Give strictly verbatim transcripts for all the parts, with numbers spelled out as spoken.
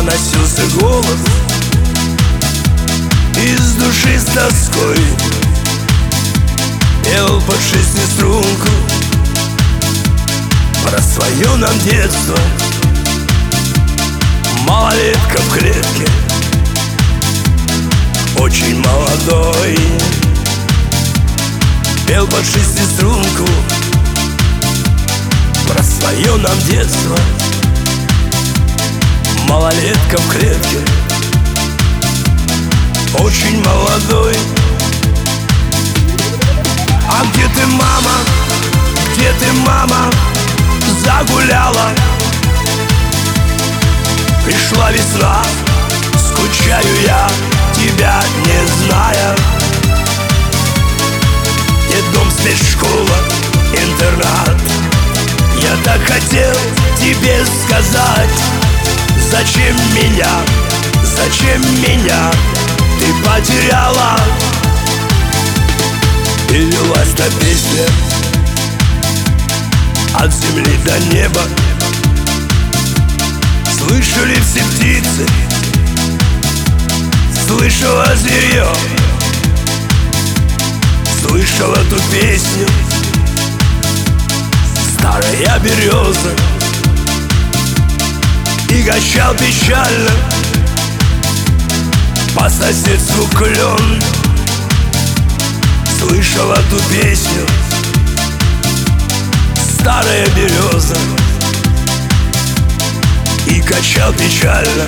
доносился голос из души с тоской. Пел под шестиструнку про свое нам детство. Малолетка в клетке, очень молодой. Пел под шестиструнку про свое нам детство. Малолетка в клетке, очень молодой. А где ты, мама, где ты, мама, загуляла? Пришла весна, скучаю я, тебя не зная. Детдом, спецшкола, интернат. Я так хотел тебе сказать: зачем меня, зачем меня ты потеряла? И лилась та песня от земли до неба. Слышали все птицы, слышала зверье, слышала ту песню старая береза. И качал печально по соседству клен. Слышала ту песню старая береза. И качал печально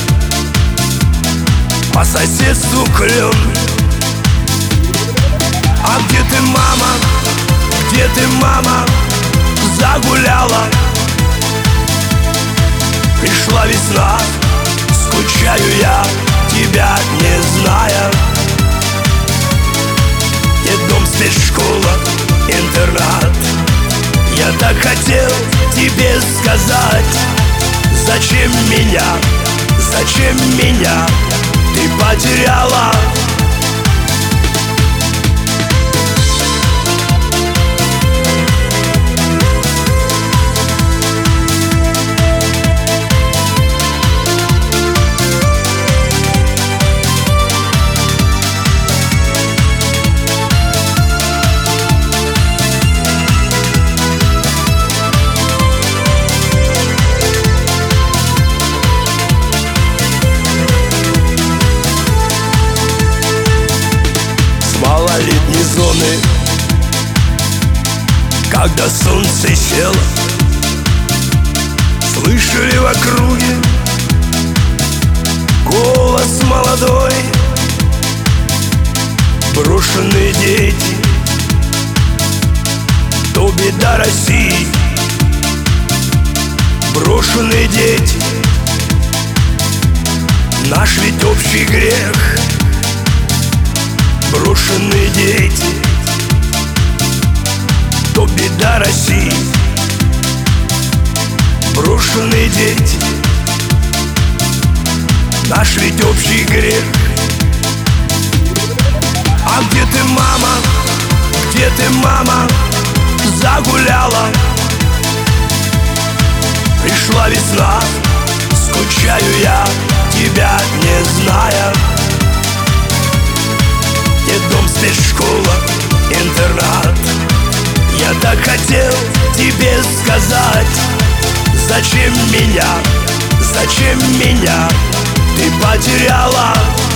по соседству клен. А где ты, мама, где ты, мама, загуляла? Пришла весна, скучаю я, тебя не зная. Детдом, спецшкола, интернат. Я так хотел тебе сказать: зачем меня, зачем меня ты потеряла? Малолетней зоны, когда солнце село, слышали в округе голос молодой. Брошенные дети, то беда России. Брошенные дети, наш ведь общий грех. Брошенные дети, то беда России. Брошенные дети, наш ведь общий грех. А где ты, мама, где ты, мама, загуляла? Пришла весна, скучаю я, тебя не зная. Детдом, спецшкола, интернат. Я так хотел тебе сказать: зачем меня, зачем меня ты потеряла?